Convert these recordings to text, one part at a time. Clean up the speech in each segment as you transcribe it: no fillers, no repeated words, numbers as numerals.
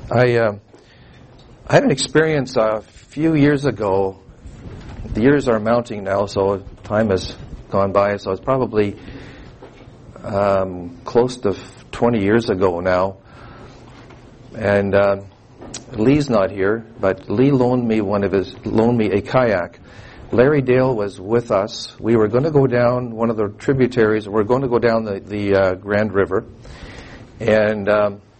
I had an experience a few years ago. The years are mounting now, so time has gone by. So it's probably close to 20 years ago now. And Lee's not here, but Lee loaned me a kayak. Larry Dale was with us. We were going to go down one of the tributaries. We're going to go down the Grand River, and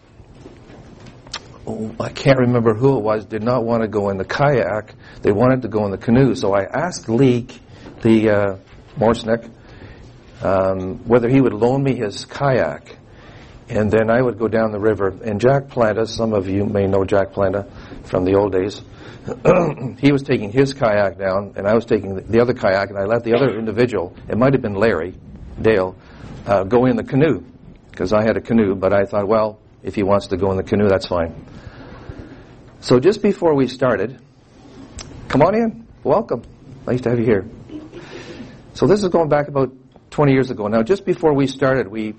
I can't remember who it was, did not want to go in the kayak. They wanted to go in the canoe. So I asked Lee, the Morsnick, whether he would loan me his kayak. And then I would go down the river. And Jack Planta, some of you may know Jack Planta from the old days, he was taking his kayak down, and I was taking the other kayak, and I let the other individual, it might have been Larry Dale, go in the canoe, because I had a canoe, but I thought, well, if he wants to go in the canoe, that's fine. So just before we started, come on in, welcome, nice to have you here. So this is going back about 20 years ago. Now, just before we started, we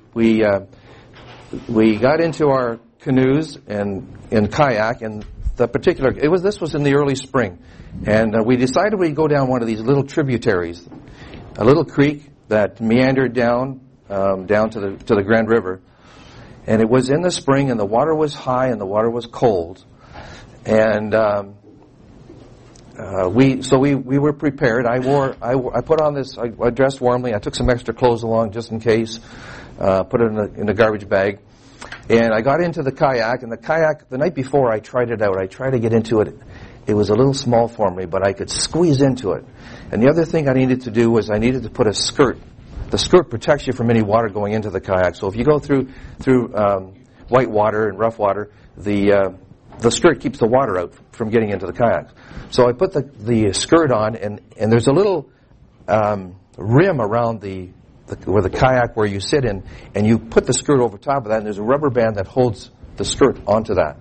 got into our canoes and kayak, and this was in the early spring, and we decided we'd go down one of these little tributaries, a little creek that meandered down to the Grand River, and it was in the spring, and the water was high and the water was cold, and we were prepared. I put on this. I dressed warmly. I took some extra clothes along just in case. Put it in a garbage bag. And I got into the kayak, and the night before I tried it out. I tried to get into it. It was a little small for me, but I could squeeze into it. And the other thing I needed to do was I needed to put a skirt. The skirt protects you from any water going into the kayak. So if you go through white water and rough water, the skirt keeps the water out from getting into the kayak. So I put the skirt on, and there's a little rim around where the kayak where you sit in, and you put the skirt over top of that, and there's a rubber band that holds the skirt onto that.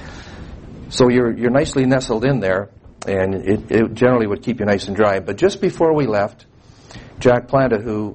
So you're nicely nestled in there, and it generally would keep you nice and dry. But just before we left, Jack Planta, who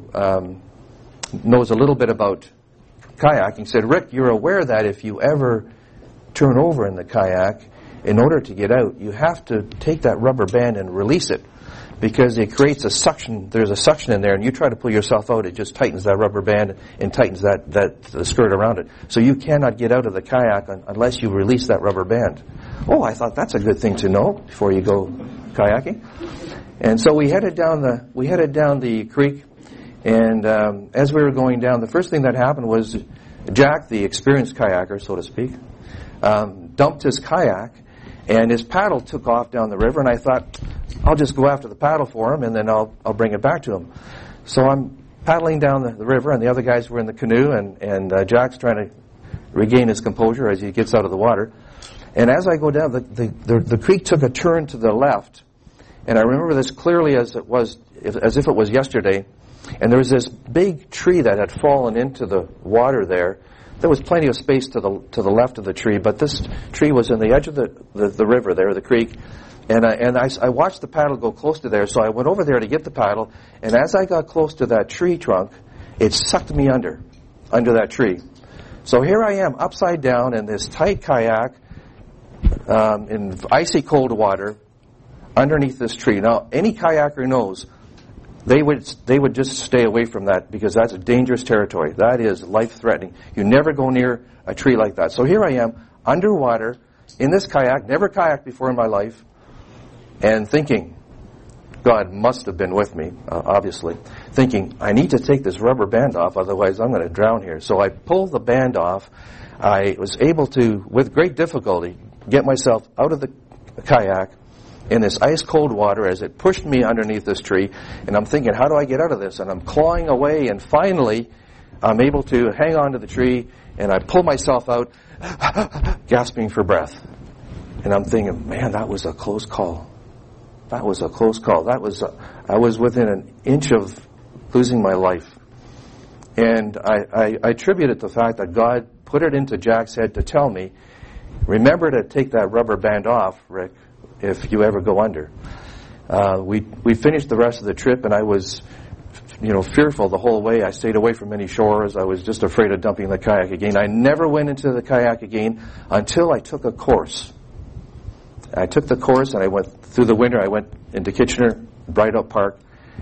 knows a little bit about kayaking, said, "Rick, you're aware that if you ever turn over in the kayak, in order to get out, you have to take that rubber band and release it, because it creates a suction. There's a suction in there, and you try to pull yourself out, it just tightens that rubber band and tightens the skirt around it. So you cannot get out of the kayak unless you release that rubber band." Oh, I thought that's a good thing to know before you go kayaking. And so we headed down the creek, and as we were going down, the first thing that happened was Jack, the experienced kayaker, so to speak, dumped his kayak, and his paddle took off down the river, and I thought, I'll just go after the paddle for him, and then I'll bring it back to him. So I'm paddling down the river, and the other guys were in the canoe, and Jack's trying to regain his composure as he gets out of the water. And as I go down, the creek took a turn to the left, and I remember this clearly as if it was yesterday. And there was this big tree that had fallen into the water there. There was plenty of space to the left of the tree, but this tree was in the edge of the river there, the creek. And I watched the paddle go close to there, so I went over there to get the paddle. And as I got close to that tree trunk, it sucked me under that tree. So here I am, upside down in this tight kayak, in icy cold water, underneath this tree. Now, any kayaker knows they would just stay away from that, because that's a dangerous territory. That is life-threatening. You never go near a tree like that. So here I am, underwater, in this kayak, never kayaked before in my life, and thinking, God must have been with me, obviously, thinking, I need to take this rubber band off, otherwise I'm going to drown here. So I pulled the band off. I was able to, with great difficulty, get myself out of the kayak in this ice-cold water as it pushed me underneath this tree. And I'm thinking, how do I get out of this? And I'm clawing away, and finally I'm able to hang on to the tree, and I pull myself out, gasping for breath. And I'm thinking, man, that was a close call. That was a close call. I was within an inch of losing my life. And I attribute it to the fact that God put it into Jack's head to tell me, remember to take that rubber band off, Rick, if you ever go under. We finished the rest of the trip, and I was fearful the whole way. I stayed away from any shores. I was just afraid of dumping the kayak again. I never went into the kayak again until I took a course. I took the course, and I went through the winter. I went into Kitchener, Bright Up Park,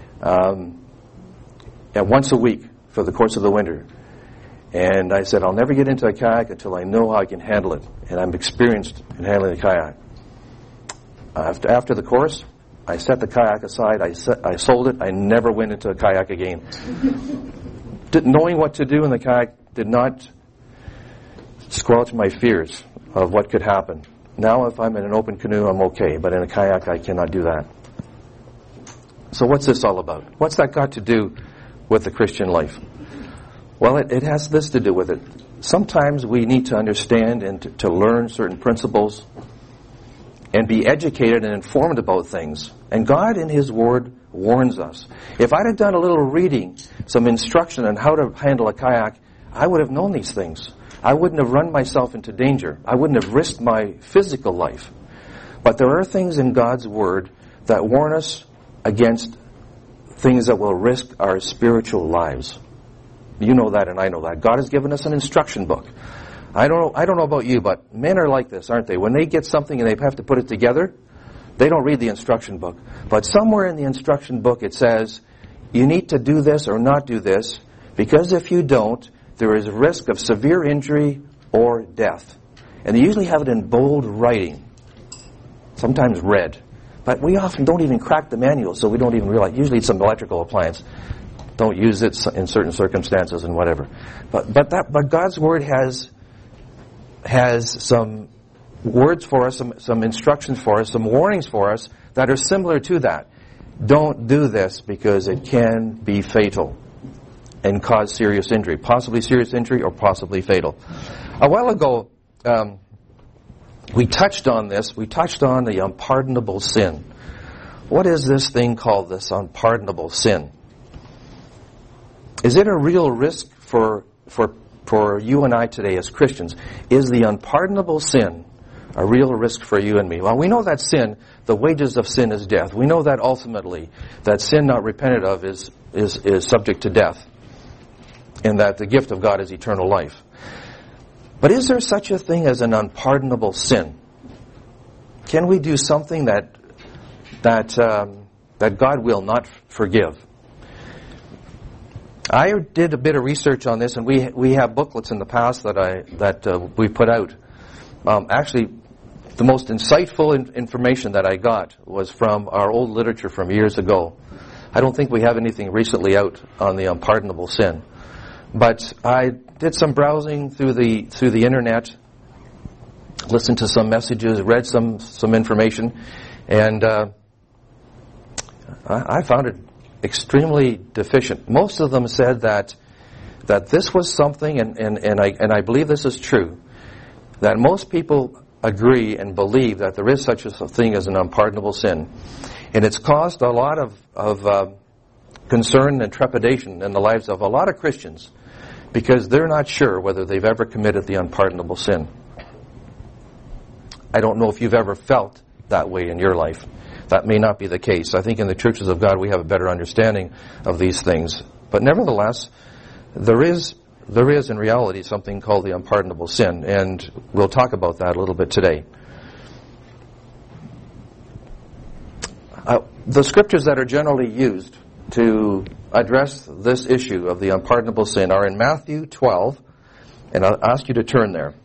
once a week for the course of the winter. And I said, I'll never get into a kayak until I know how I can handle it. And I'm experienced in handling the kayak. After the course, I set the kayak aside. I sold it. I never went into a kayak again. Knowing what to do in the kayak did not squelch my fears of what could happen. Now, if I'm in an open canoe, I'm okay. But in a kayak, I cannot do that. So what's this all about? What's that got to do with the Christian life? Well, it has this to do with it. Sometimes we need to understand and to learn certain principles and be educated and informed about things. And God in His Word warns us. If I'd have done a little reading, some instruction on how to handle a kayak, I would have known these things. I wouldn't have run myself into danger. I wouldn't have risked my physical life. But there are things in God's Word that warn us against things that will risk our spiritual lives. You know that and I know that. God has given us an instruction book. I don't know about you, but men are like this, aren't they? When they get something and they have to put it together, they don't read the instruction book. But somewhere in the instruction book it says, you need to do this or not do this, because if you don't, there is a risk of severe injury or death. And they usually have it in bold writing, sometimes red. But we often don't even crack the manual, so we don't even realize. Usually it's some electrical appliance. Don't use it in certain circumstances and whatever. But God's Word has some words for us, some instructions for us, some warnings for us that are similar to that. Don't do this because it can be fatal and cause serious injury. Possibly serious injury or possibly fatal. A while ago, we touched on this. We touched on the unpardonable sin. What is this thing called, this unpardonable sin? Is it a real risk for you and I today as Christians? Is the unpardonable sin a real risk for you and me? Well, we know that sin, the wages of sin is death. We know that ultimately, that sin not repented of is subject to death, and that the gift of God is eternal life. But is there such a thing as an unpardonable sin? Can we do something that God will not forgive? I did a bit of research on this, and we have booklets in the past that we put out. Actually, the most insightful information that I got was from our old literature from years ago. I don't think we have anything recently out on the unpardonable sin. But I did some browsing through the internet, listened to some messages, read some information, and I found it extremely deficient. Most of them said that this was something, and I believe this is true, that most people agree and believe that there is such a thing as an unpardonable sin. And it's caused a lot of concern and trepidation in the lives of a lot of Christians because they're not sure whether they've ever committed the unpardonable sin. I don't know if you've ever felt that way in your life. That may not be the case. I think in the churches of God we have a better understanding of these things. But nevertheless, there is in reality something called the unpardonable sin, and we'll talk about that a little bit today. The scriptures that are generally used to address this issue of the unpardonable sin are in Matthew 12, and I'll ask you to turn there.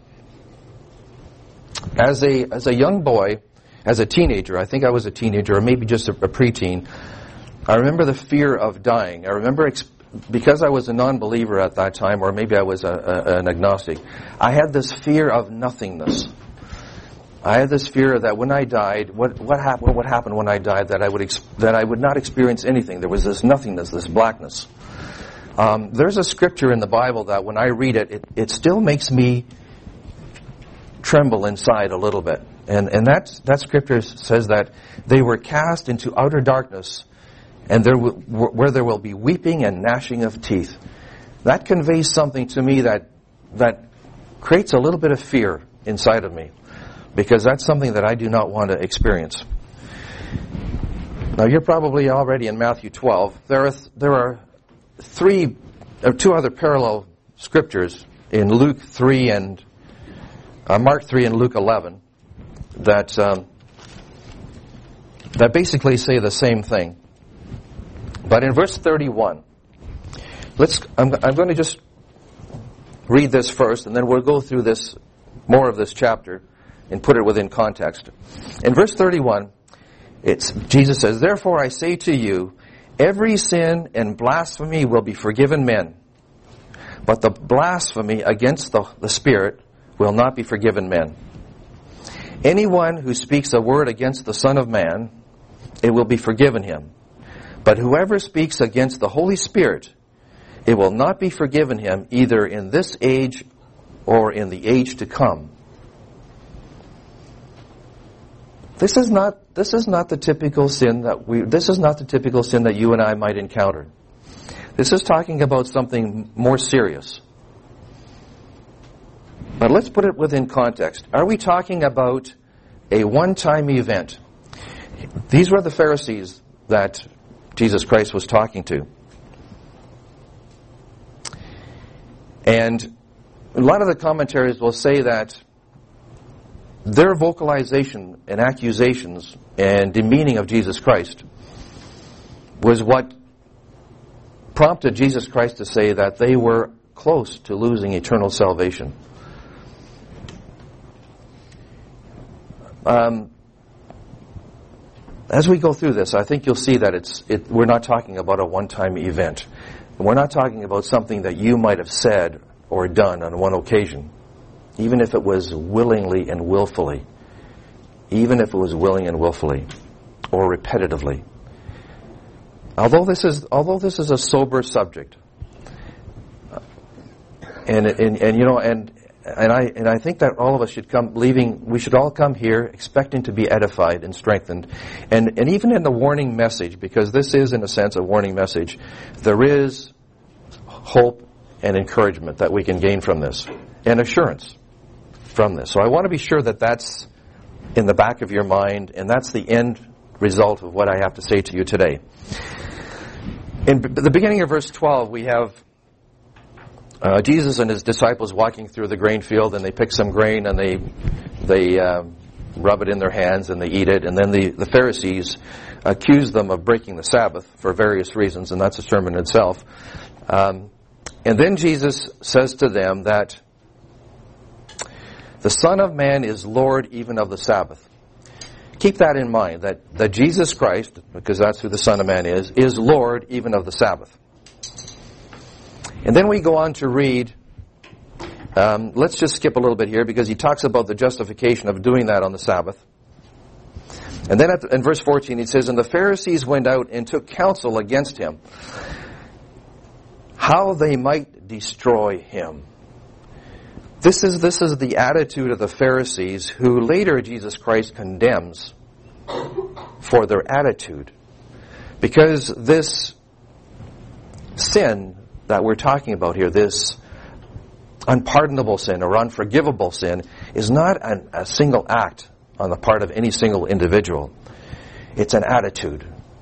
As a young boy, as a teenager, I think I was a teenager, or maybe just a preteen, I remember the fear of dying. I remember, because I was a non-believer at that time, or maybe I was an agnostic, I had this fear of nothingness. I had this fear that when I died, what would happen when I died, that I would not experience anything. There was this nothingness, this blackness. There's a scripture in the Bible that when I read it still makes me tremble inside a little bit. And that scripture says that they were cast into outer darkness, and where there will be weeping and gnashing of teeth. That conveys something to me that creates a little bit of fear inside of me, because that's something that I do not want to experience. Now, you're probably already in Matthew 12. There are two other parallel scriptures in Luke 3 and Mark 3 and Luke 11 that basically say the same thing. But in verse 31, I'm going to just read this first, and then we'll go through more of this chapter and put it within context. In verse 31, Jesus says, "Therefore I say to you, every sin and blasphemy will be forgiven men, but the blasphemy against the Spirit will not be forgiven men. Anyone who speaks a word against the Son of Man, it will be forgiven him. But whoever speaks against the Holy Spirit, it will not be forgiven him either in this age or in the age to come." This is not the typical sin that you and I might encounter. This is talking about something more serious. But let's put it within context. Are we talking about a one-time event? These were the Pharisees that Jesus Christ was talking to. And a lot of the commentaries will say that their vocalization and accusations and demeaning of Jesus Christ was what prompted Jesus Christ to say that they were close to losing eternal salvation. As we go through this, I think you'll see that we're not talking about a one-time event. We're not talking about something that you might have said or done on one occasion, even if it was willingly and willfully, or repetitively. Although this is a sober subject, and I think that all of us should we should all come here expecting to be edified and strengthened. And even in the warning message, because this is in a sense a warning message, there is hope and encouragement that we can gain from this, and assurance from this. So I want to be sure that that's in the back of your mind, and that's the end result of what I have to say to you today. In the beginning of verse 12, we have Jesus and his disciples walking through the grain field, and they pick some grain and they rub it in their hands and they eat it. And then the Pharisees accuse them of breaking the Sabbath for various reasons, and that's a sermon in itself. And then Jesus says to them that the Son of Man is Lord even of the Sabbath. Keep that in mind, that Jesus Christ, because that's who the Son of Man is Lord even of the Sabbath. And then we go on to read, let's just skip a little bit here because he talks about the justification of doing that on the Sabbath. And then in verse 14 he says, "And the Pharisees went out and took counsel against him, how they might destroy him." This is the attitude of the Pharisees, who later Jesus Christ condemns for their attitude. Because this sin that we're talking about here, this unpardonable sin or unforgivable sin, is not a single act on the part of any single individual. It's an attitude.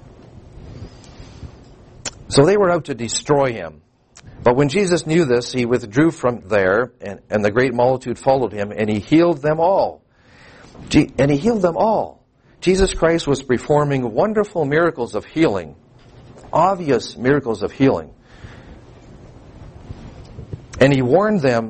So they were out to destroy him. But when Jesus knew this, he withdrew from there, and the great multitude followed him, and he healed them all. Jesus Christ was performing wonderful miracles of healing, obvious miracles of healing. And he warned them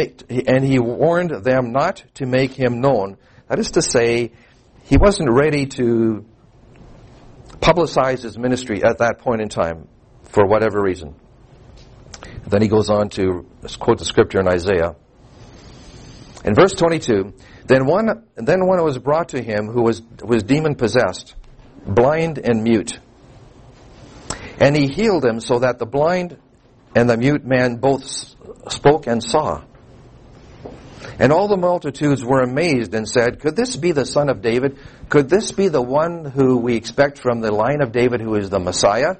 not to make him known. That is to say, he wasn't ready to publicize his ministry at that point in time, for whatever reason. Then he goes on to quote the scripture in Isaiah. In verse 22, Then one was brought to him who was demon-possessed, blind and mute. And he healed him so that the blind and the mute man both spoke and saw. And all the multitudes were amazed and said, "Could this be the Son of David? Could this be the one who we expect from the line of David, who is the Messiah?"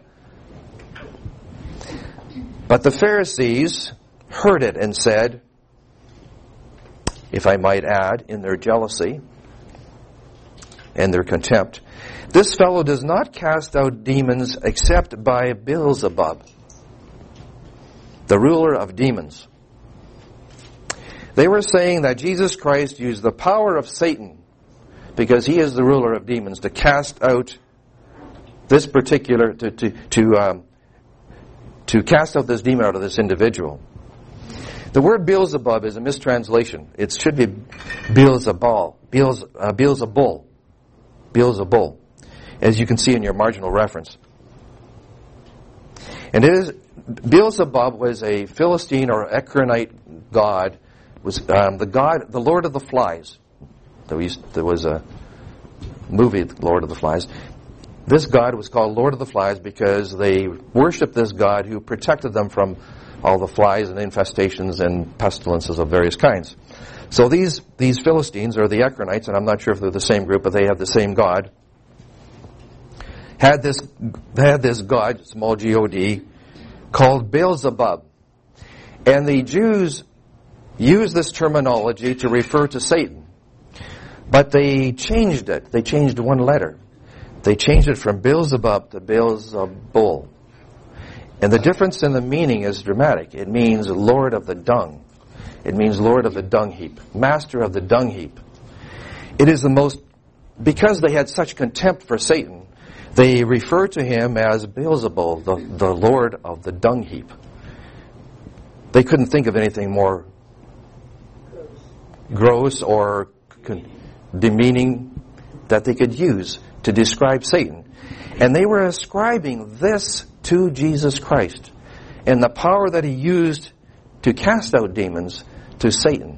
But the Pharisees heard it and said, if I might add, in their jealousy and their contempt, "This fellow does not cast out demons except by Beelzebub, the ruler of demons. They were saying that Jesus Christ used the power of Satan, because he is the ruler of demons, to cast out this particular, to cast out this demon out of this individual. The word Beelzebub is a mistranslation. It should be Beelzebul, Beelzebul, as you can see in your marginal reference. And Beelzebub was a Philistine or Ekronite god, was the Lord of the Flies. There was a movie, Lord of the Flies. This god was called Lord of the Flies because they worshipped this god who protected them from all the flies and infestations and pestilences of various kinds. So these Philistines, or the Ekronites, and I'm not sure if they're the same group, but they have the same god, had this god, small G-O-D, called Beelzebub. And the Jews used this terminology to refer to Satan. But they changed it. They changed one letter. They changed it from Beelzebub to Beelzebul. And the difference in the meaning is dramatic. It means Lord of the dung. It means Lord of the dung heap. Master of the dung heap. It is the most, because they had such contempt for Satan, they refer to him as Beelzebul, the Lord of the dung heap. They couldn't think of anything more gross or demeaning that they could use to describe Satan. And they were ascribing this to Jesus Christ and the power that he used to cast out demons to Satan.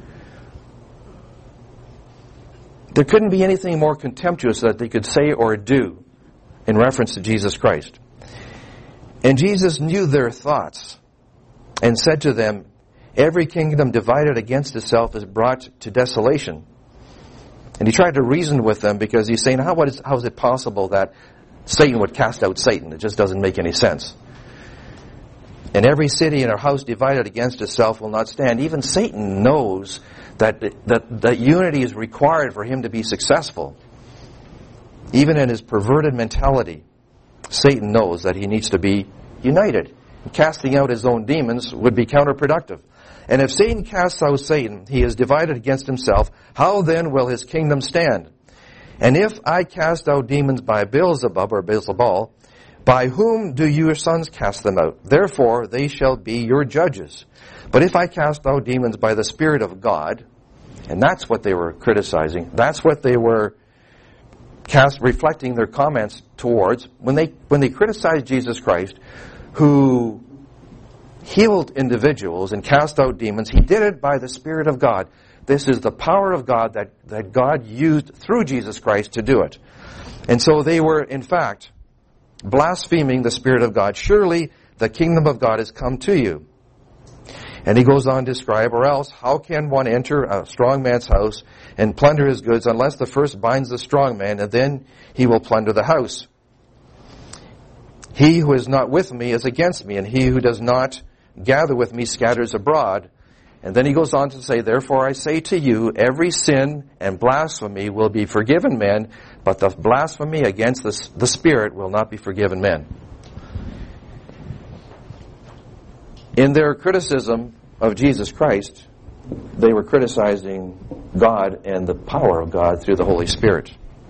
There couldn't be anything more contemptuous that they could say or do in reference to Jesus Christ. And Jesus knew their thoughts and said to them, "Every kingdom divided against itself is brought to desolation." And he tried to reason with them because he's saying, how is it possible that Satan would cast out Satan? It just doesn't make any sense. And every city and a house divided against itself will not stand. Even Satan knows that unity is required for him to be successful. Even in his perverted mentality, Satan knows that he needs to be united. Casting out his own demons would be counterproductive. And if Satan casts out Satan, he is divided against himself. How then will his kingdom stand? And if I cast out demons by Beelzebub or Beelzebul, by whom do your sons cast them out? Therefore they shall be your judges. But if I cast out demons by the Spirit of God, and that's what they were criticizing, that's what they were reflecting their comments towards, when they criticized Jesus Christ, who healed individuals and cast out demons, he did it by the Spirit of God. This is the power of God that God used through Jesus Christ to do it. And so they were, in fact, blaspheming the Spirit of God. Surely the kingdom of God has come to you. And he goes on to describe, or else how can one enter a strong man's house and plunder his goods unless the first binds the strong man, and then he will plunder the house? He who is not with me is against me, and he who does not gather with me scatters abroad. And then he goes on to say, therefore I say to you, every sin and blasphemy will be forgiven men, but the blasphemy against the Spirit will not be forgiven men. In their criticism of Jesus Christ, they were criticizing God and the power of God through the Holy Spirit.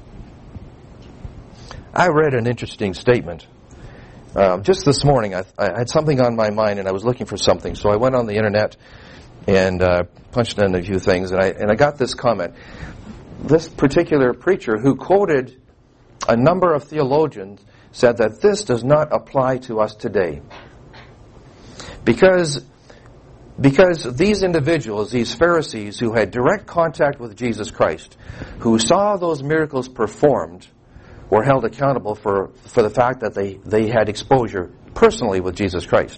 I read an interesting statement. Just this morning, I had something on my mind and I was looking for something. So I went on the internet and punched in a few things, and I got this comment. This particular preacher, who quoted a number of theologians, said that this does not apply to us today. Because these individuals, these Pharisees who had direct contact with Jesus Christ, who saw those miracles performed, were held accountable for the fact that they had exposure personally with Jesus Christ.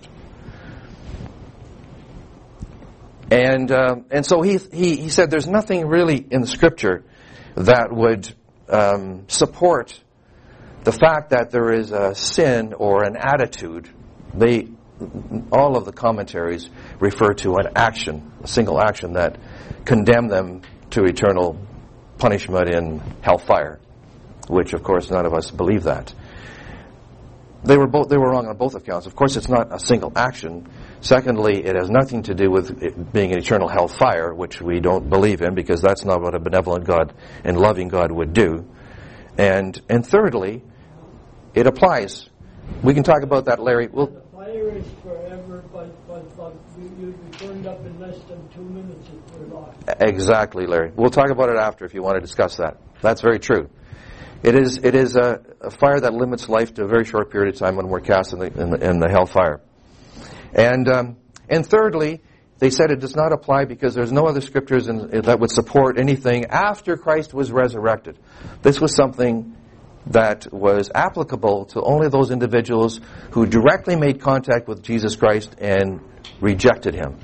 And so he said there's nothing really in the Scripture that would support the fact that there is a sin or an attitude. All of the commentaries refer to an action, a single action that condemn them to eternal punishment. punishment in hellfire, which of course none of us believe that. They were wrong on both accounts. Of course, it's not a single action. Secondly, it has nothing to do with it being an eternal hellfire, which we don't believe in, because that's not what a benevolent God and loving God would do. And thirdly, it applies. We can talk about that, Larry. The fire is forever, but you'd be burned up in less than 2 minutes if we're lost. Exactly, Larry. We'll talk about it after if you want to discuss that. That's very true. It is a fire that limits life to a very short period of time when we're cast in the hellfire. And thirdly, they said it does not apply because there's no other scriptures that would support anything after Christ was resurrected. This was something that was applicable to only those individuals who directly made contact with Jesus Christ and rejected Him.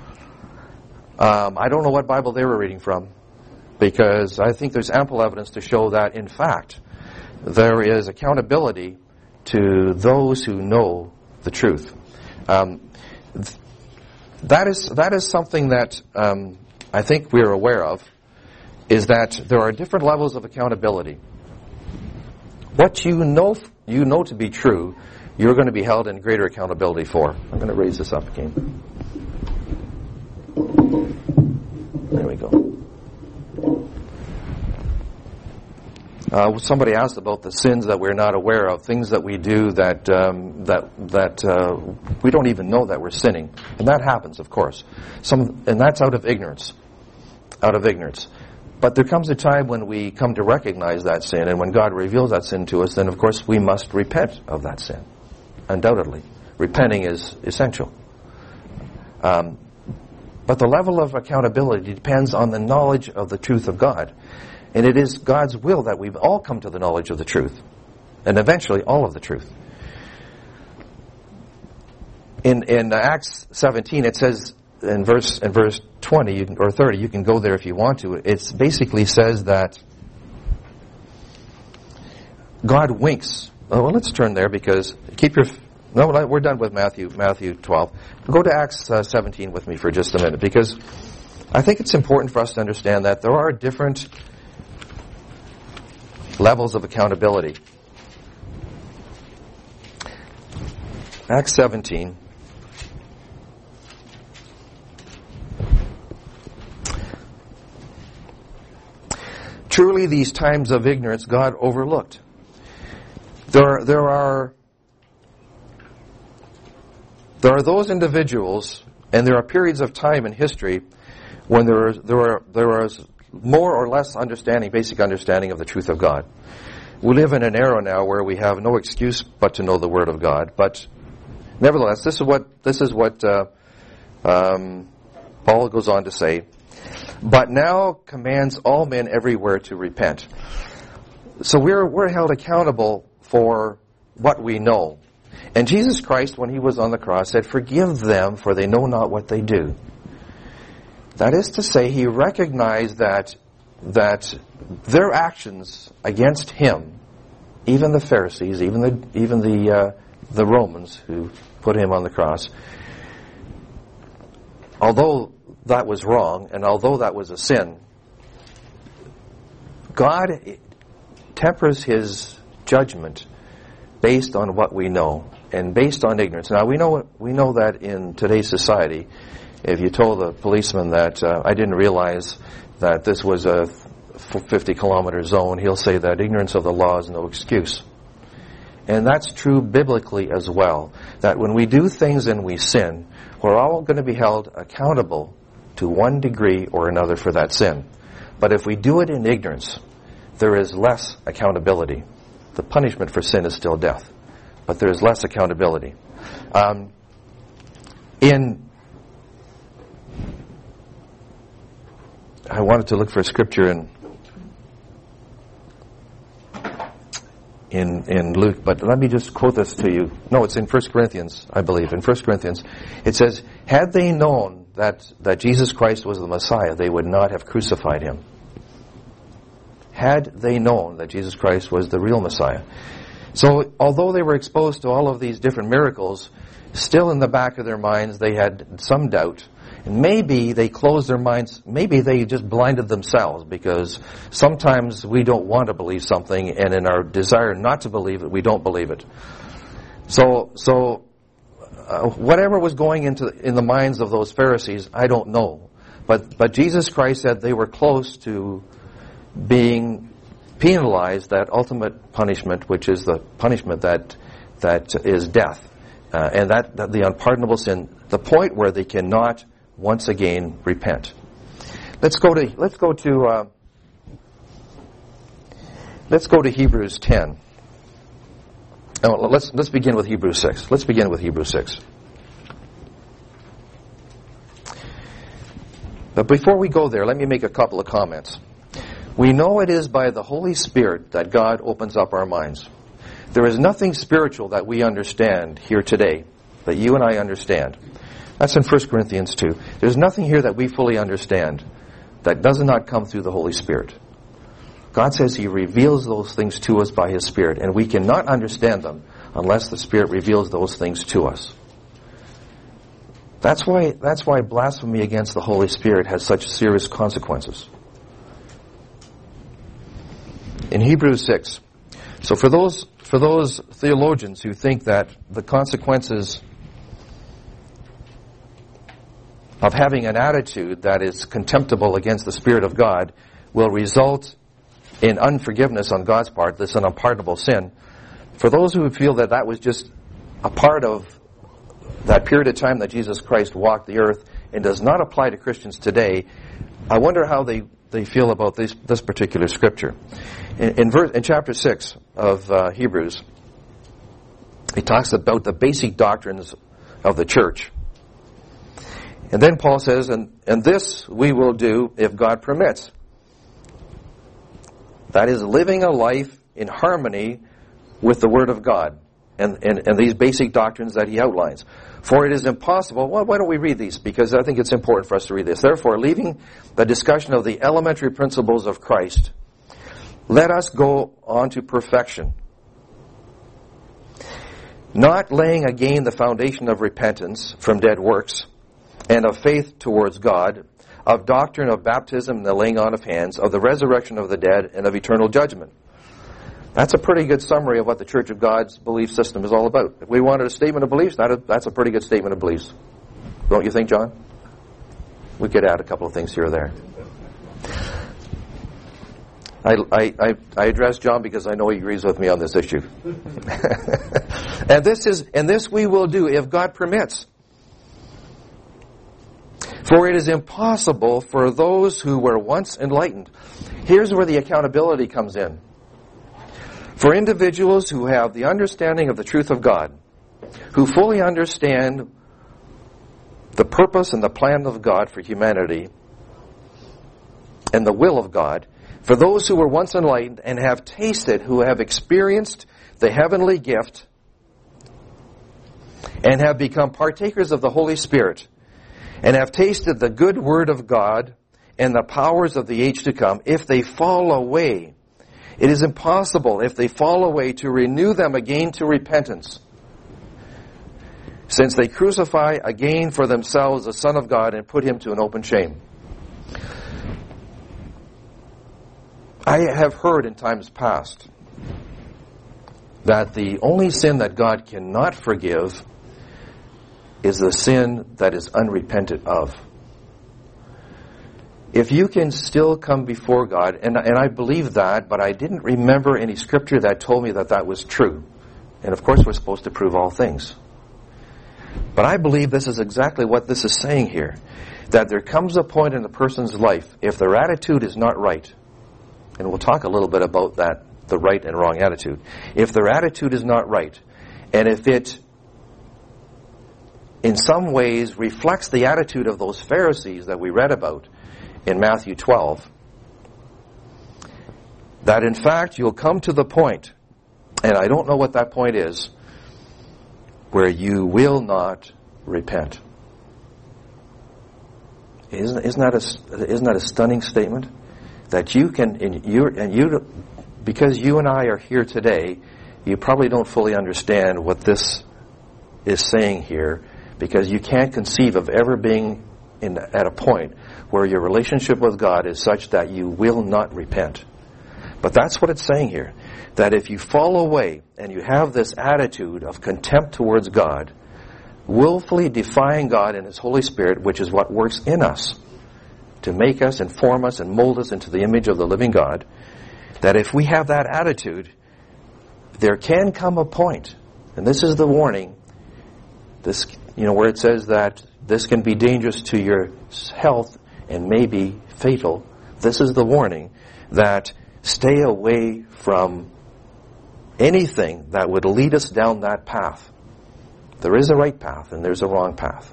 I don't know what Bible they were reading from, because I think there's ample evidence to show that, in fact, there is accountability to those who know the truth. That is something that I think we're aware of, is that there are different levels of accountability. What you know to be true, you're going to be held in greater accountability for. I'm going to raise this up again. There we go. Somebody asked about the sins that we're not aware of, things that we do that we don't even know that we're sinning, and that happens, of course. And that's out of ignorance. But there comes a time when we come to recognize that sin, and when God reveals that sin to us, then of course we must repent of that sin. Undoubtedly, repenting is essential. But the level of accountability depends on the knowledge of the truth of God. And it is God's will that we all come to the knowledge of the truth. And eventually all of the truth. In Acts 17, it says in verse 20 or 30, you can go there if you want to. It basically says that God winks. Oh, well, let's turn there because we're done with Matthew 12. Go to Acts 17 with me for just a minute, because I think it's important for us to understand that there are different levels of accountability. Acts 17. Truly these times of ignorance God overlooked. There are those individuals, and there are periods of time in history when there was more or less basic understanding of the truth of God. We live in an era now where we have no excuse but to know the Word of God. But nevertheless, this is what Paul goes on to say. But now commands all men everywhere to repent. So we're held accountable for what we know. And Jesus Christ, when He was on the cross, said, "Forgive them, for they know not what they do." That is to say, He recognized that their actions against Him, even the Pharisees, even the Romans who put Him on the cross, although that was wrong and although that was a sin, God tempers His judgment based on what we know and based on ignorance. Now we know that in today's society, if you told a policeman that I didn't realize that this was a 50-kilometer zone, he'll say that ignorance of the law is no excuse. And that's true biblically as well, that when we do things and we sin, we're all going to be held accountable to one degree or another for that sin. But if we do it in ignorance, there is less accountability. The punishment for sin is still death, but there is less accountability. I wanted to look for a scripture in Luke, but let me just quote this to you. No, it's in 1 Corinthians, I believe. In 1 Corinthians, it says, "Had they known that Jesus Christ was the Messiah, they would not have crucified Him." Had they known that Jesus Christ was the real Messiah. So, although they were exposed to all of these different miracles, still in the back of their minds they had some doubt. And maybe they closed their minds, maybe they just blinded themselves, because sometimes we don't want to believe something, and in our desire not to believe it, we don't believe it. So whatever was going in the minds of those Pharisees, I don't know. But Jesus Christ said they were close to being penalized, that ultimate punishment, which is the punishment that is death, and that the unpardonable sin, the point where they cannot once again repent. Let's go to Hebrews 10. Oh, let's begin with Hebrews 6. Let's begin with Hebrews 6. But before we go there, let me make a couple of comments. We know it is by the Holy Spirit that God opens up our minds. There is nothing spiritual that we understand here today, that you and I understand. That's in 1 Corinthians 2. There's nothing here that we fully understand that does not come through the Holy Spirit. God says He reveals those things to us by His Spirit, and we cannot understand them unless the Spirit reveals those things to us. That's why blasphemy against the Holy Spirit has such serious consequences. In Hebrews 6, so for those theologians who think that the consequences of having an attitude that is contemptible against the Spirit of God will result in unforgiveness on God's part, this is an unpardonable sin, for those who feel that that was just a part of that period of time that Jesus Christ walked the earth and does not apply to Christians today, I wonder how they feel about this particular scripture. In chapter 6 of Hebrews, he talks about the basic doctrines of the church. And then Paul says, and this we will do if God permits. That is, living a life in harmony with the Word of God and these basic doctrines that he outlines. For it is impossible. Well, why don't we read these? Because I think it's important for us to read this. Therefore, leaving the discussion of the elementary principles of Christ, let us go on to perfection, not laying again the foundation of repentance from dead works and of faith towards God, of doctrine of baptism and the laying on of hands, of the resurrection of the dead, and of eternal judgment. That's a pretty good summary of what the Church of God's belief system is all about. If we wanted a statement of beliefs, that's a pretty good statement of beliefs. Don't you think, John? We could add a couple of things here or there. I address John because I know he agrees with me on this issue. And this we will do if God permits. For it is impossible for those who were once enlightened. Here's where the accountability comes in. For individuals who have the understanding of the truth of God, who fully understand the purpose and the plan of God for humanity and the will of God, for those who were once enlightened and have tasted, who have experienced the heavenly gift and have become partakers of the Holy Spirit and have tasted the good word of God and the powers of the age to come, if they fall away, it is impossible, if they fall away, to renew them again to repentance, since they crucify again for themselves the Son of God and put him to an open shame. I have heard in times past that the only sin that God cannot forgive is the sin that is unrepented of. If you can still come before God, and I believe that, but I didn't remember any scripture that told me that that was true. And of course we're supposed to prove all things. But I believe this is exactly what this is saying here. That there comes a point in a person's life, if their attitude is not right, and we'll talk a little bit about that, the right and wrong attitude. If their attitude is not right, and if it in some ways reflects the attitude of those Pharisees that we read about in Matthew 12, that in fact you'll come to the point, and I don't know what that point is, where you will not repent. Isn't that a stunning statement? That you can, because you and I are here today, you probably don't fully understand what this is saying here, because you can't conceive of ever being at a point where your relationship with God is such that you will not repent. But that's what it's saying here. That if you fall away and you have this attitude of contempt towards God, willfully defying God and His Holy Spirit, which is what works in us to make us and form us and mold us into the image of the living God, that if we have that attitude, there can come a point, and this is the warning, this, where it says that this can be dangerous to your health and may be fatal. This is the warning that stay away from anything that would lead us down that path. There is a right path and there's a wrong path.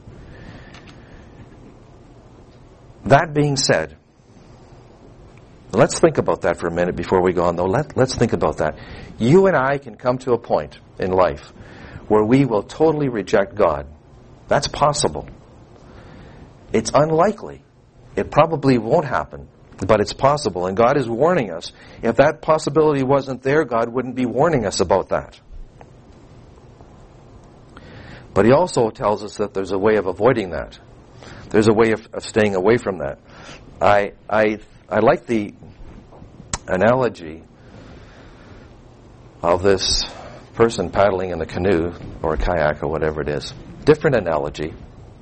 That being said, let's think about that for a minute before we go on, though. Let's think about that. You and I can come to a point in life where we will totally reject God. That's possible. It's unlikely. It probably won't happen, but it's possible. And God is warning us. If that possibility wasn't there, God wouldn't be warning us about that. But He also tells us that there's a way of avoiding that. There's a way of staying away from that. I like the analogy of this person paddling in a canoe or a kayak or whatever it is. Different analogy.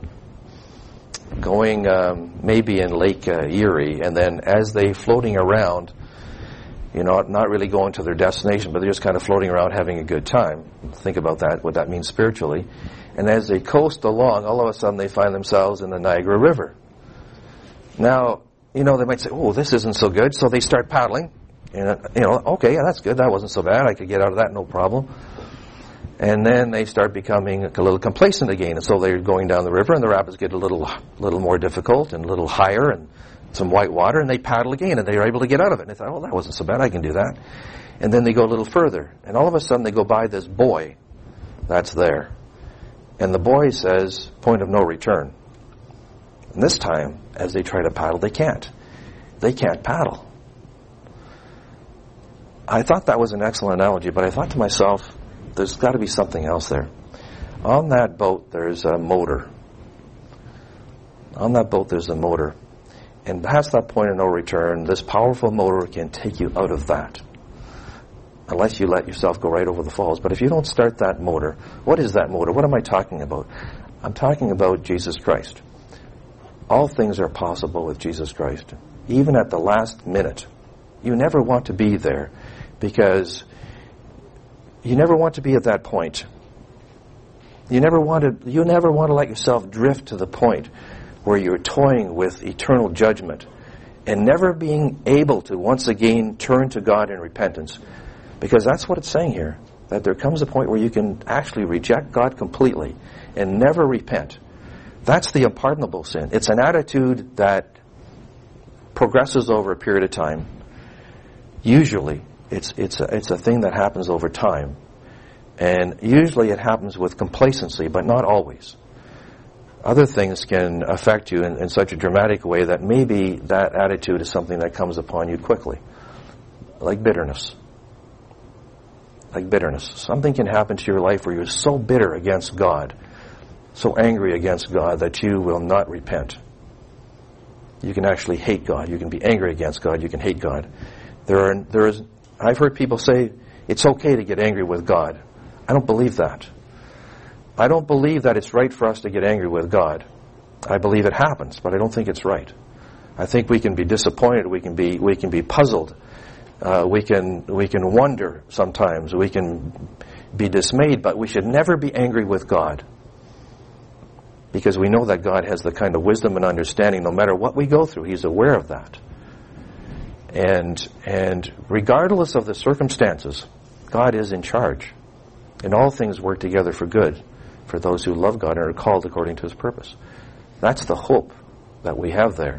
Going maybe in Lake Erie, and then as they floating around, not really going to their destination, but they're just kind of floating around having a good time. Think about that, what that means spiritually. And as they coast along, all of a sudden they find themselves in the Niagara River. Now, they might say, oh, this isn't so good, so they start paddling. Okay, yeah, that's good, that wasn't so bad, I could get out of that, no problem. And then they start becoming a little complacent again, and so they're going down the river, and the rapids get a little more difficult and a little higher, and some white water, and they paddle again, and they're able to get out of it. And they thought, oh, that wasn't so bad, I can do that. And then they go a little further, and all of a sudden they go by this buoy that's there. And the buoy says, point of no return. And this time, as they try to paddle, they can't. They can't paddle. I thought that was an excellent analogy, but I thought to myself, there's got to be something else there. On that boat, there's a motor. On that boat, there's a motor. And past that point of no return, this powerful motor can take you out of that. Unless you let yourself go right over the falls. But if you don't start that motor, what is that motor? What am I talking about? I'm talking about Jesus Christ. All things are possible with Jesus Christ. Even at the last minute. You never want to be there, because you never want to be at that point. You never want to let yourself drift to the point where you're toying with eternal judgment and never being able to once again turn to God in repentance. Because that's what it's saying here, that there comes a point where you can actually reject God completely and never repent. That's the unpardonable sin. It's an attitude that progresses over a period of time. Usually, it's a thing that happens over time. And usually it happens with complacency, but not always. Other things can affect you in such a dramatic way that maybe that attitude is something that comes upon you quickly. Like bitterness. Like bitterness. Something can happen to your life where you're so bitter against God, so angry against God, that you will not repent. You can actually hate God. You can be angry against God. You can hate God. I've heard people say, it's okay to get angry with God. I don't believe that. I don't believe that it's right for us to get angry with God. I believe it happens, but I don't think it's right. I think we can be disappointed. We can be puzzled. We can wonder sometimes. We can be dismayed, but we should never be angry with God, because we know that God has the kind of wisdom and understanding. No matter what we go through, He's aware of that. And regardless of the circumstances, God is in charge. And all things work together for good for those who love God and are called according to His purpose. That's the hope that we have there.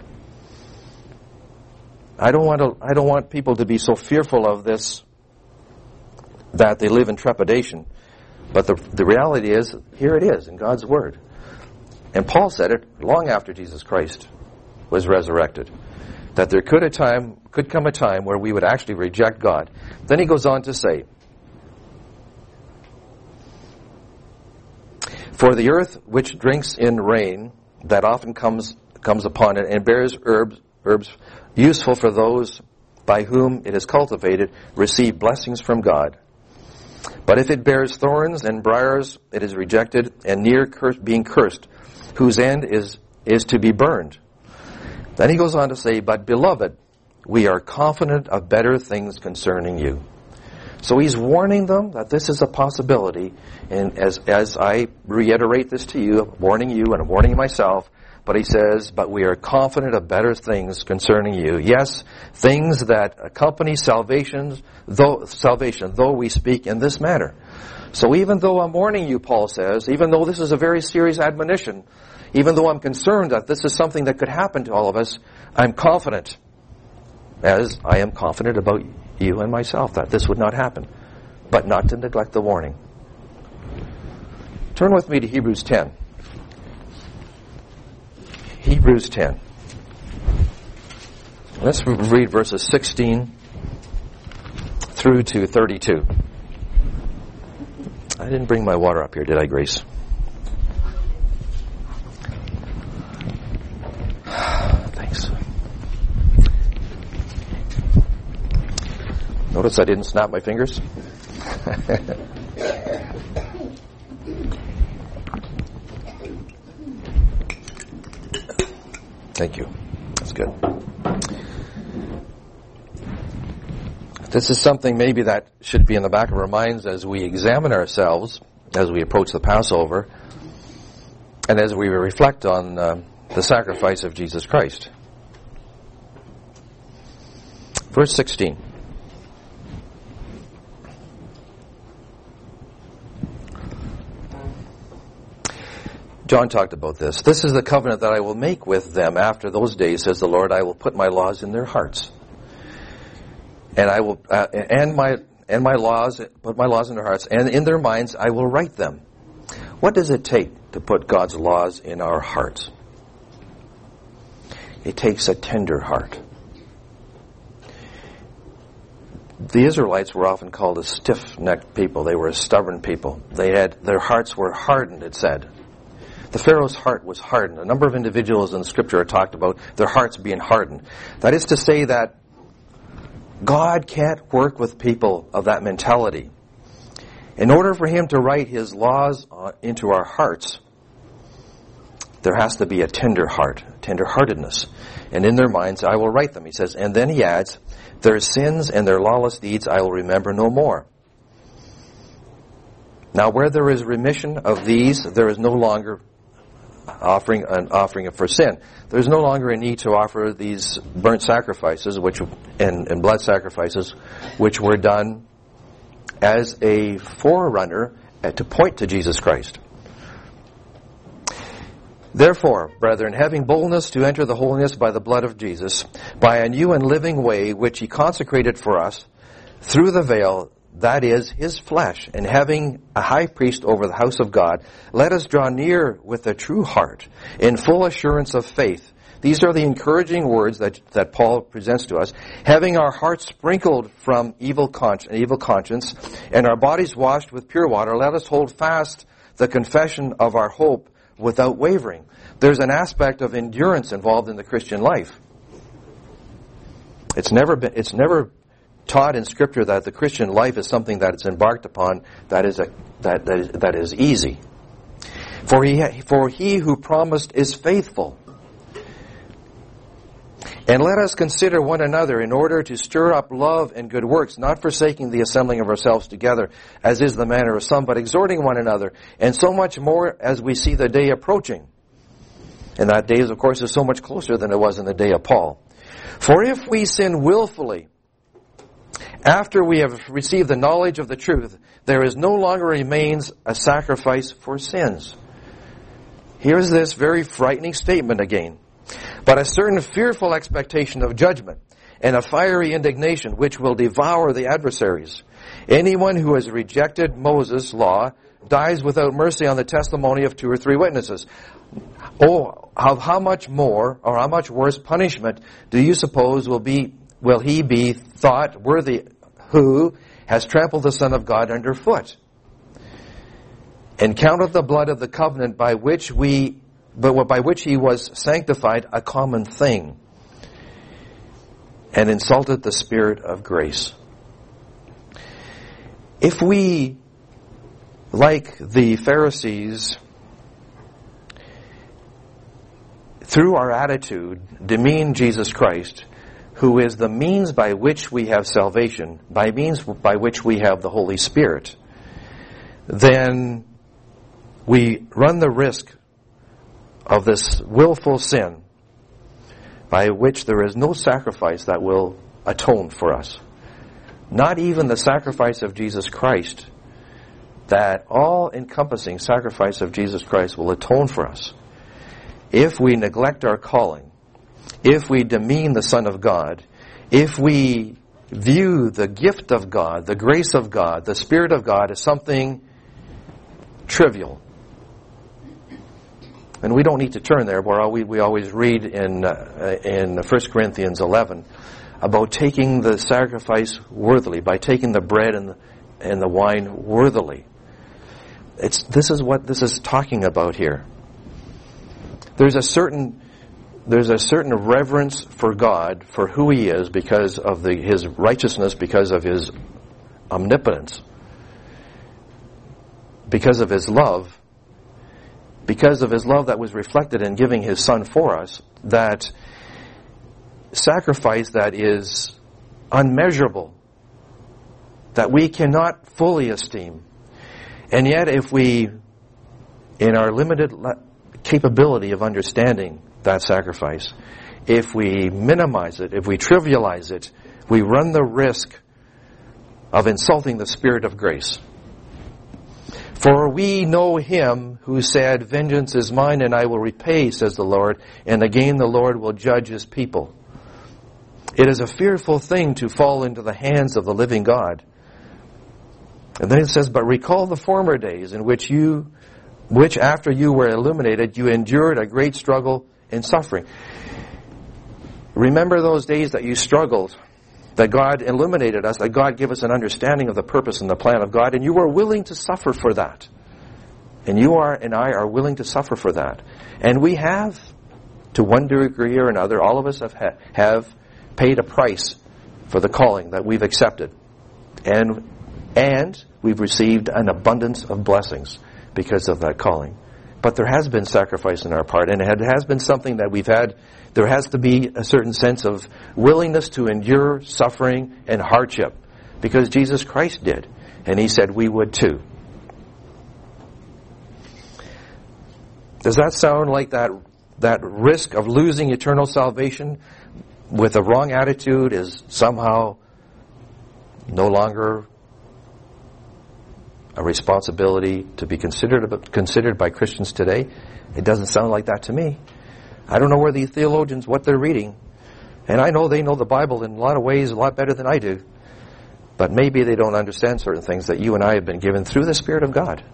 I don't want people to be so fearful of this that they live in trepidation. But the reality is, here it is in God's Word. And Paul said it long after Jesus Christ was resurrected, that there could come a time where we would actually reject God. Then he goes on to say, for the earth which drinks in rain that often comes upon it and bears herbs useful for those by whom it is cultivated, receive blessings from God. But if it bears thorns and briars, it is rejected and near being cursed, whose end is to be burned. Then he goes on to say, but beloved, we are confident of better things concerning you. So he's warning them that this is a possibility. And as I reiterate this to you, I'm warning you and I'm warning myself, but he says, but we are confident of better things concerning you. Yes, things that accompany salvation, though we speak in this manner. So even though I'm warning you, Paul says, even though this is a very serious admonition, even though I'm concerned that this is something that could happen to all of us, I'm confident, as I am confident about you and myself, that this would not happen, but not to neglect the warning. Turn with me to Hebrews 10. Hebrews 10. Let's read verses 16 through to 32. I didn't bring my water up here, did I, Grace? Thanks. Notice I didn't snap my fingers? Thank you. That's good. This is something maybe that should be in the back of our minds as we examine ourselves, as we approach the Passover, and as we reflect on the sacrifice of Jesus Christ. Verse 16. John talked about this. This is the covenant that I will make with them after those days, says the Lord. I will put my laws in their hearts, and I will my laws, put my laws in their hearts, and in their minds I will write them. What does it take to put God's laws in our hearts? It takes a tender heart. The Israelites were often called a stiff-necked people. They were a stubborn people. Their hearts were hardened, it said. The Pharaoh's heart was hardened. A number of individuals in the Scripture are talked about their hearts being hardened. That is to say that God can't work with people of that mentality. In order for Him to write His laws into our hearts, there has to be a tender heart, tender-heartedness. And in their minds I will write them, he says. And then he adds, their sins and their lawless deeds I will remember no more. Now where there is remission of these, there is no longer offering for sin. There's no longer a need to offer these burnt sacrifices and blood sacrifices, which were done as a forerunner to point to Jesus Christ. Therefore, brethren, having boldness to enter the holiness by the blood of Jesus, by a new and living way which He consecrated for us through the veil, that is, His flesh, and having a high priest over the house of God, let us draw near with a true heart, in full assurance of faith. These are the encouraging words that Paul presents to us. Having our hearts sprinkled from evil conscience, and our bodies washed with pure water, let us hold fast the confession of our hope without wavering. There's an aspect of endurance involved in the Christian life. It's never taught in Scripture that the Christian life is something that it's embarked upon that is easy. For he who promised is faithful. And let us consider one another in order to stir up love and good works, not forsaking the assembling of ourselves together, as is the manner of some, but exhorting one another, and so much more as we see the day approaching. And that day, of course, is so much closer than it was in the day of Paul. For if we sin willfully, after we have received the knowledge of the truth, there is no longer remains a sacrifice for sins. Here's this very frightening statement again. But a certain fearful expectation of judgment and a fiery indignation which will devour the adversaries. Anyone who has rejected Moses' law dies without mercy on the testimony of 2 or 3 witnesses. Oh, how much more or how much worse punishment do you suppose will he be thought worthy who has trampled the Son of God underfoot and counted the blood of the covenant by which he was sanctified a common thing? and insulted the Spirit of grace. If we, like the Pharisees, through our attitude, demean Jesus Christ, who is the means by which we have salvation, by means by which we have the Holy Spirit, then we run the risk of this willful sin by which there is no sacrifice that will atone for us. Not even the sacrifice of Jesus Christ, that all-encompassing sacrifice of Jesus Christ will atone for us. If we neglect our calling, if we demean the Son of God, if we view the gift of God, the grace of God, the Spirit of God as something trivial. And we don't need to turn there, where we always read in 1 Corinthians 11 about taking the sacrifice worthily, by taking the bread and the wine worthily. This is what this is talking about here. There's a certain reverence for God, for who He is, because of His righteousness, because of His omnipotence, because of His love, because of His love that was reflected in giving His Son for us, that sacrifice that is unmeasurable, that we cannot fully esteem. And yet, if we, in our limited capability of understanding that sacrifice, if we minimize it, if we trivialize it, we run the risk of insulting the Spirit of grace. For we know Him who said, "Vengeance is mine, and I will repay," says the Lord, and again the Lord will judge His people. It is a fearful thing to fall into the hands of the living God. And then it says, "But recall the former days in which after you were illuminated, you endured a great struggle and suffering." Remember those days that you struggled, that God illuminated us, that God gave us an understanding of the purpose and the plan of God, and you were willing to suffer for that. And you and I are willing to suffer for that. And we have, to one degree or another, all of us have paid a price for the calling that we've accepted. And we've received an abundance of blessings because of that calling. But there has been sacrifice on our part, and it has been something that we've had. There has to be a certain sense of willingness to endure suffering and hardship, because Jesus Christ did, and He said we would too. Does that sound like that risk of losing eternal salvation with a wrong attitude is somehow no longer a responsibility to be considered by Christians today? It doesn't sound like that to me. I don't know where the theologians, what they're reading. And I know they know the Bible in a lot of ways a lot better than I do. But maybe they don't understand certain things that you and I have been given through the Spirit of God.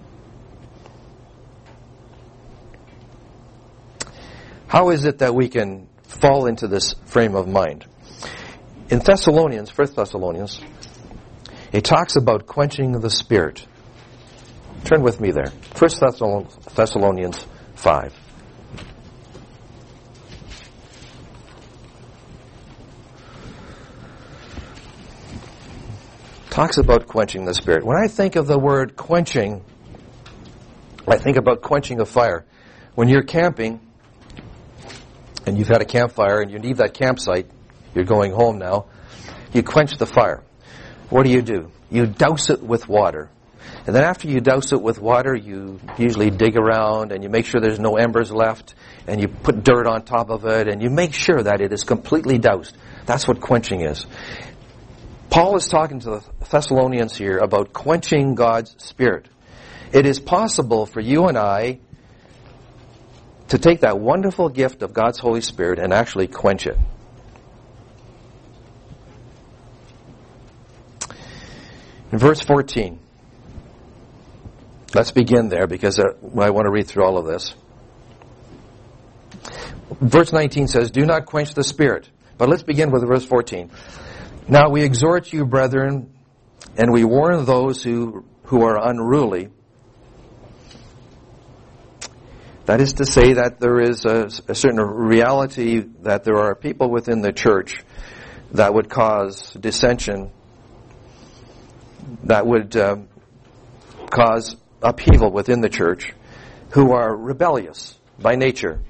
How is it that we can fall into this frame of mind? In 1 Thessalonians, it talks about quenching the Spirit. Turn with me there. 1 Thessalonians 5. Talks about quenching the Spirit. When I think of the word quenching, I think about quenching a fire. When you're camping, and you've had a campfire, and you leave that campsite, you're going home now, you quench the fire. What do? You douse it with water. And then after you douse it with water, you usually dig around and you make sure there's no embers left, and you put dirt on top of it, and you make sure that it is completely doused. That's what quenching is. Paul is talking to the Thessalonians here about quenching God's Spirit. It is possible for you and I to take that wonderful gift of God's Holy Spirit and actually quench it. In verse 14, let's begin there because I want to read through all of this. Verse 19 says, "Do not quench the Spirit." But let's begin with verse 14. "Now we exhort you, brethren, and we warn those who are unruly." That is to say that there is a certain reality that there are people within the church that would cause dissension, that would cause upheaval within the church, who are rebellious by nature.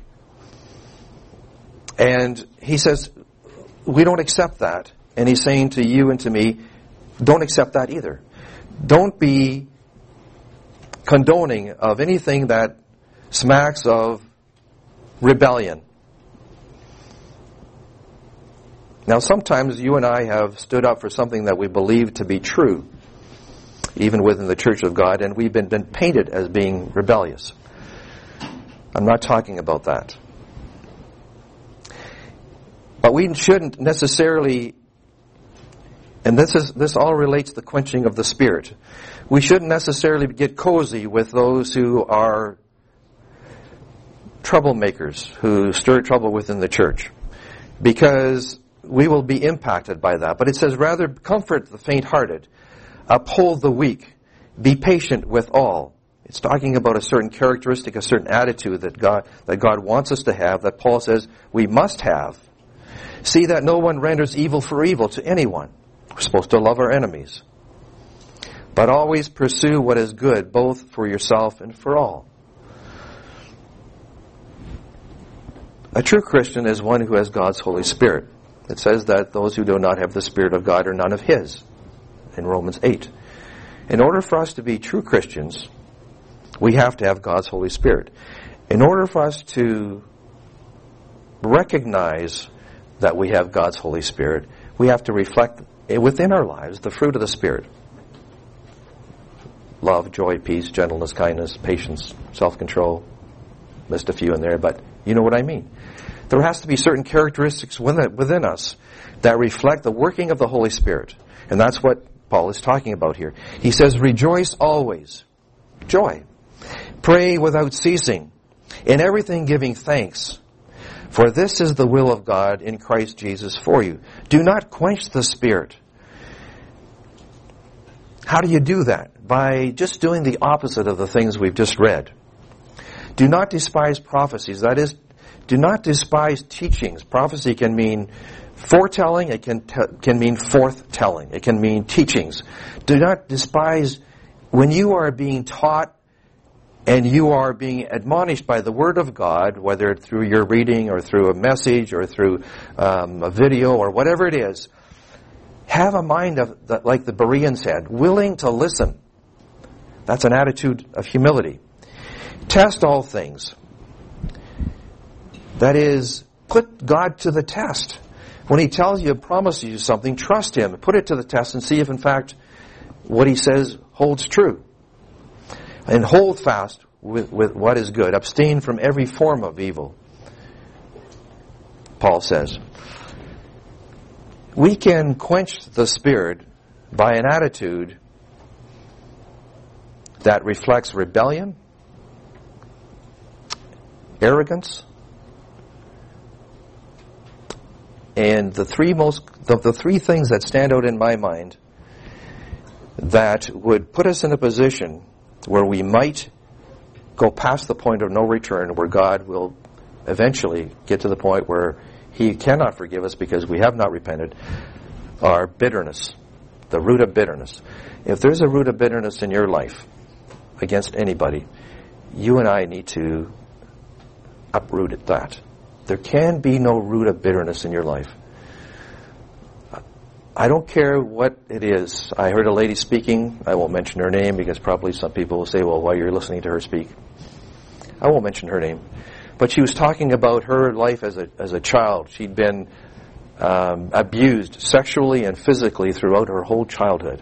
And he says, we don't accept that. And he's saying to you and to me, don't accept that either. Don't be condoning of anything that smacks of rebellion. Now, sometimes you and I have stood up for something that we believe to be true, even within the Church of God, and we've been painted as being rebellious. I'm not talking about that. But we shouldn't necessarily, and this all relates to the quenching of the Spirit. We shouldn't necessarily get cozy with those who are troublemakers, who stir trouble within the church, because we will be impacted by that. But it says, rather comfort the faint-hearted, uphold the weak, be patient with all. It's talking about a certain characteristic, a certain attitude that God wants us to have, that Paul says we must have. See that no one renders evil for evil to anyone. We're supposed to love our enemies. But always pursue what is good, both for yourself and for all. A true Christian is one who has God's Holy Spirit. It says that those who do not have the Spirit of God are none of His, in Romans 8. In order for us to be true Christians, we have to have God's Holy Spirit. In order for us to recognize that we have God's Holy Spirit, we have to reflect within our lives the fruit of the Spirit. Love, joy, peace, gentleness, kindness, patience, self-control. List a few in there, but you know what I mean. There has to be certain characteristics within us that reflect the working of the Holy Spirit. And that's what Paul is talking about here. He says, rejoice always. Joy. Pray without ceasing. In everything giving thanks. For this is the will of God in Christ Jesus for you. Do not quench the Spirit. How do you do that? By just doing the opposite of the things we've just read. Do not despise prophecies. That is, do not despise teachings. Prophecy can mean foretelling. It can mean forthtelling. It can mean teachings. Do not despise when you are being taught and you are being admonished by the Word of God, whether through your reading or through a message or through a video or whatever it is. Have a mind like the Bereans had, willing to listen. That's an attitude of humility. Test all things. That is, put God to the test. When He tells you, promises you something, trust Him. Put it to the test and see if, in fact, what He says holds true. And hold fast with what is good. Abstain from every form of evil, Paul says. We can quench the Spirit by an attitude that reflects rebellion, arrogance, and the three things that stand out in my mind that would put us in a position where we might go past the point of no return, where God will eventually get to the point where He cannot forgive us because we have not repented, are bitterness, the root of bitterness. If there's a root of bitterness in your life against anybody, you and I need to uproot that. There can be no root of bitterness in your life. I don't care what it is. I heard a lady speaking. I won't mention her name because probably some people will say, well, why are you listening to her speak? I won't mention her name. But she was talking about her life as a child. She'd been abused sexually and physically throughout her whole childhood.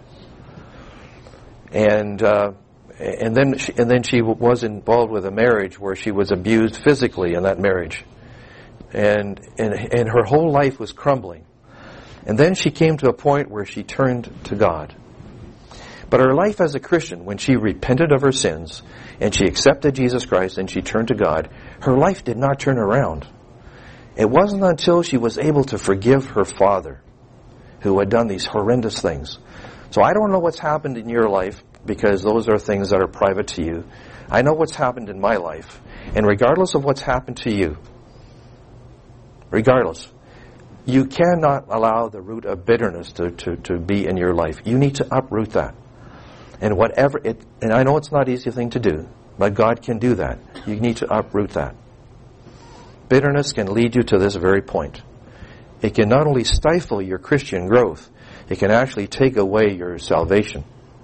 And then she was involved with a marriage where she was abused physically in that marriage. And her whole life was crumbling. And then she came to a point where she turned to God. But her life as a Christian, when she repented of her sins, and she accepted Jesus Christ, and she turned to God, her life did not turn around. It wasn't until she was able to forgive her father, who had done these horrendous things. So I don't know what's happened in your life, because those are things that are private to you. I know what's happened in my life. And regardless of what's happened to you, regardless, You cannot allow the root of bitterness to be in your life. You need to uproot that. And and I know it's not an easy thing to do, but God can do that. You need to uproot that. Bitterness can lead you to this very point. It can not only stifle your Christian growth, it can actually take away your salvation.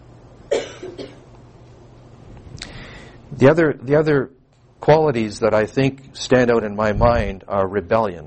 The other qualities that I think stand out in my mind are rebellion.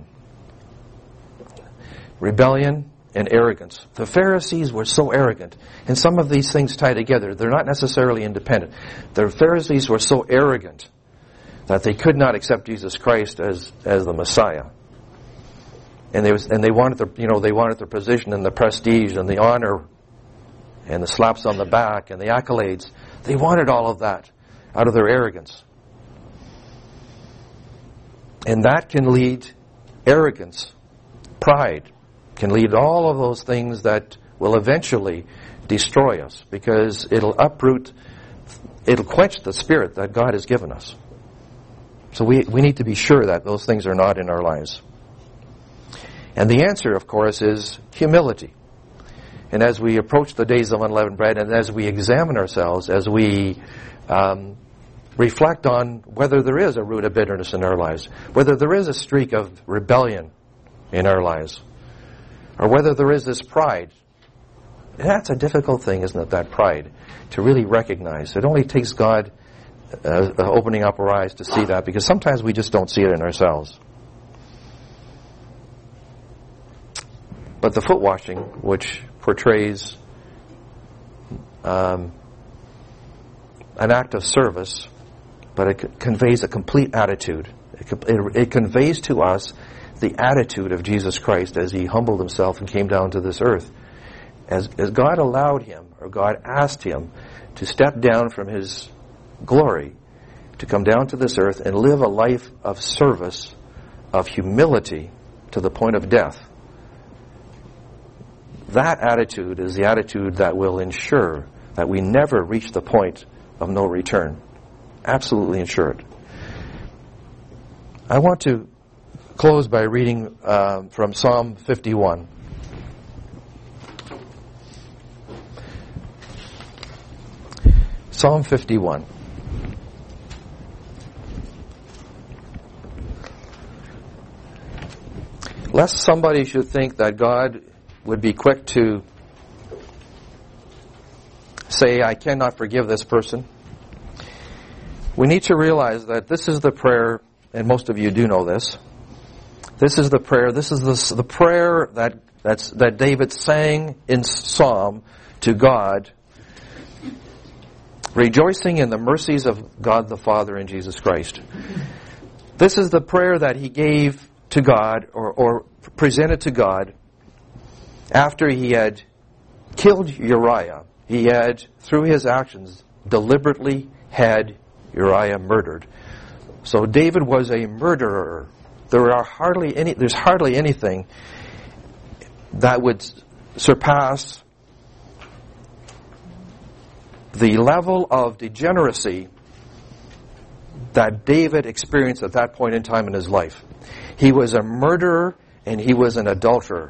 Rebellion and arrogance. The Pharisees were so arrogant, and some of these things tie together. They're not necessarily independent. The Pharisees were so arrogant that they could not accept Jesus Christ as the Messiah. And they wanted their position and the prestige and the honor and the slaps on the back and the accolades. They wanted all of that out of their arrogance. And that can lead arrogance, pride, can lead all of those things that will eventually destroy us, because it'll quench the spirit that God has given us. So we need to be sure that those things are not in our lives. And the answer, of course, is humility. And as we approach the days of unleavened bread, and as we examine ourselves, as we reflect on whether there is a root of bitterness in our lives, whether there is a streak of rebellion in our lives, or whether there is this pride. That's a difficult thing, isn't it, that pride, to really recognize. It only takes God opening up our eyes to see that, because sometimes we just don't see it in ourselves. But the foot washing, which portrays an act of service, but it conveys a complete attitude. It conveys to us the attitude of Jesus Christ as He humbled Himself and came down to this earth. As God allowed Him, or God asked Him, to step down from His glory, to come down to this earth and live a life of service, of humility, to the point of death. That attitude is the attitude that will ensure that we never reach the point of no return. Absolutely ensure it. I want to close by reading from Psalm 51. Psalm 51. Lest somebody should think that God would be quick to say, I cannot forgive this person, we need to realize that this is the prayer, and most of you do know this. This is the prayer. This is the prayer that David sang in Psalm to God, rejoicing in the mercies of God the Father and Jesus Christ. This is the prayer that he gave to God, or presented to God, after he had killed Uriah. He had, through his actions, deliberately had Uriah murdered. So David was a murderer. There's hardly anything that would surpass the level of degeneracy that David experienced at that point in time in his life. He was a murderer and he was an adulterer.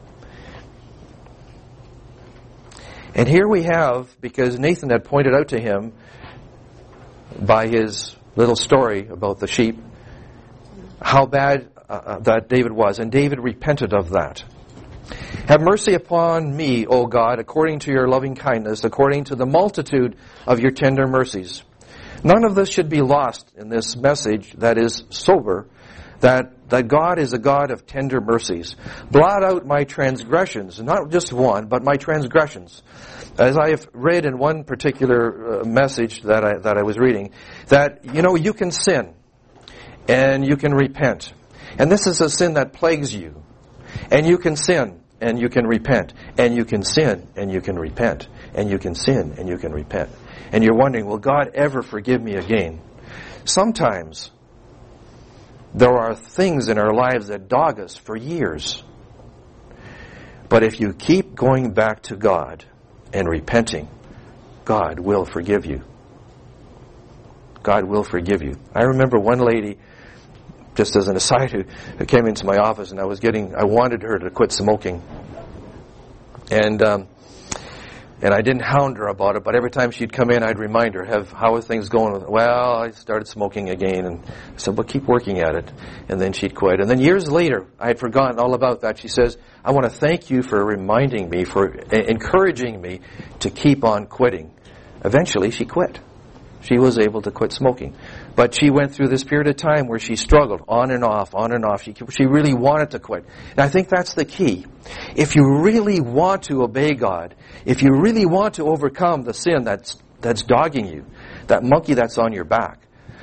And here we have, because Nathan had pointed out to him by his little story about the sheep, how bad that David was, and David repented of that. Have mercy upon me, O God, according to your loving kindness, according to the multitude of your tender mercies. None of this should be lost in this message that is sober, that God is a God of tender mercies. Blot out my transgressions, not just one, but my transgressions. As I have read in one particular message that I was reading, that, you can sin, and you can repent. And this is a sin that plagues you. And you can sin, and you can repent. And you can sin, and you can repent. And you can sin, and you can repent. And you're wondering, will God ever forgive me again? Sometimes there are things in our lives that dog us for years. But if you keep going back to God and repenting, God will forgive you. God will forgive you. I remember one lady just as an aside, who came into my office, and I wanted her to quit smoking. And I didn't hound her about it, but every time she'd come in, I'd remind her, how are things going? Well, I started smoking again. And I said, well, keep working at it. And then she'd quit. And then years later, I had forgotten all about that. She says, I want to thank you for reminding me, for encouraging me to keep on quitting. Eventually, she quit. She was able to quit smoking. But she went through this period of time where she struggled on and off. She really wanted to quit. And I think that's the key. If you really want to obey God, if you really want to overcome the sin that's dogging you, that monkey that's on your back,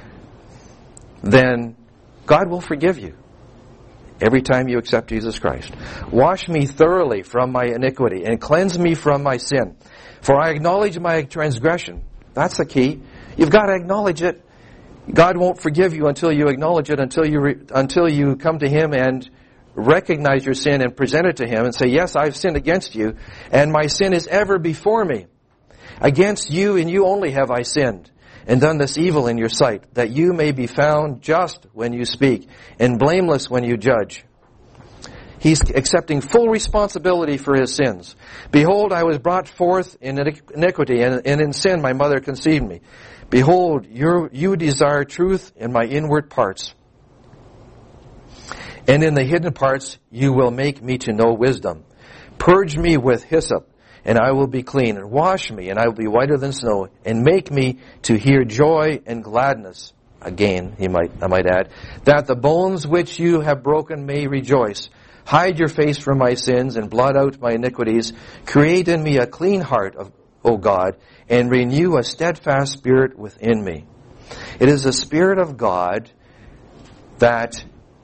then God will forgive you every time you accept Jesus Christ. Wash me thoroughly from my iniquity and cleanse me from my sin. For I acknowledge my transgression. That's the key. You've got to acknowledge it. God won't forgive you until you acknowledge it, until you come to Him and recognize your sin and present it to Him and say, yes, I've sinned against you, and my sin is ever before me. Against you and you only have I sinned, and done this evil in your sight, that you may be found just when you speak, and blameless when you judge. He's accepting full responsibility for his sins. Behold, I was brought forth in iniquity, and in sin my mother conceived me. Behold, you desire truth in my inward parts. And in the hidden parts you will make me to know wisdom. Purge me with hyssop, and I will be clean. And wash me, and I will be whiter than snow. And make me to hear joy and gladness. Again, I might add, that the bones which you have broken may rejoice. Hide your face from my sins and blot out my iniquities. Create in me a clean heart, O God, and renew a steadfast spirit within me. It is the Spirit of God that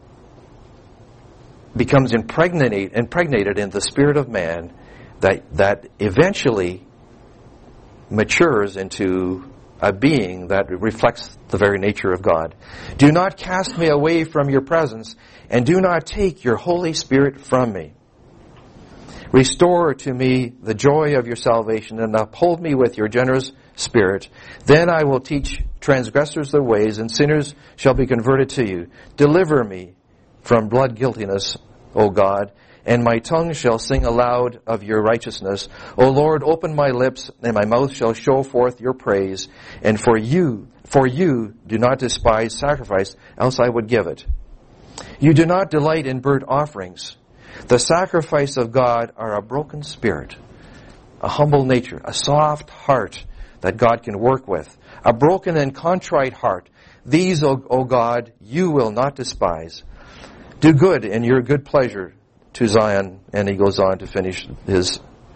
becomes impregnated in the spirit of man that eventually matures into a being that reflects the very nature of God. Do not cast me away from your presence, and do not take your Holy Spirit from me. Restore to me the joy of your salvation, and uphold me with your generous spirit. Then I will teach transgressors their ways, and sinners shall be converted to you. Deliver me from blood guiltiness, O God, and my tongue shall sing aloud of your righteousness. O Lord, open my lips, and my mouth shall show forth your praise. And for you do not despise sacrifice, else I would give it. You do not delight in burnt offerings. The sacrifice of God are a broken spirit, a humble nature, a soft heart that God can work with, a broken and contrite heart. These, O God, you will not despise. Do good in your good pleasure to Zion. And he goes on to finish his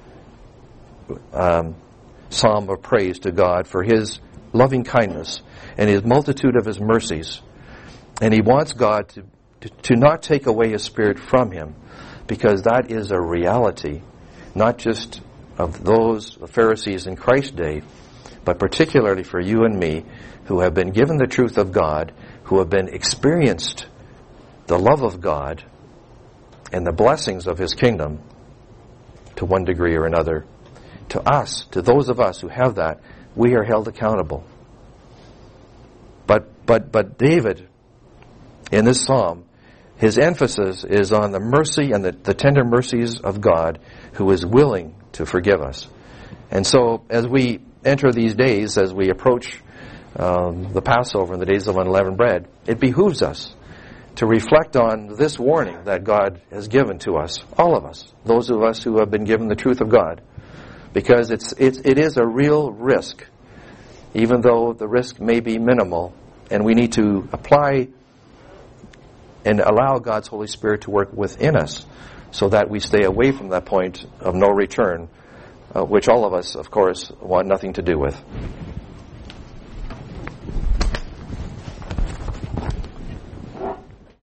psalm of praise to God for his loving kindness and his multitude of his mercies. And he wants God to not take away his spirit from him, because that is a reality, not just of those Pharisees in Christ's day, but particularly for you and me, who have been given the truth of God, who have been experienced the love of God and the blessings of his kingdom to one degree or another. To us, to those of us who have that, we are held accountable. But David, in this psalm, his emphasis is on the mercy and the tender mercies of God, who is willing to forgive us. And so, as we enter these days, as we approach the Passover and the days of unleavened bread, it behooves us to reflect on this warning that God has given to us, all of us, those of us who have been given the truth of God, because it is a real risk, even though the risk may be minimal, and we need to apply and allow God's Holy Spirit to work within us so that we stay away from that point of no return, which all of us, of course, want nothing to do with.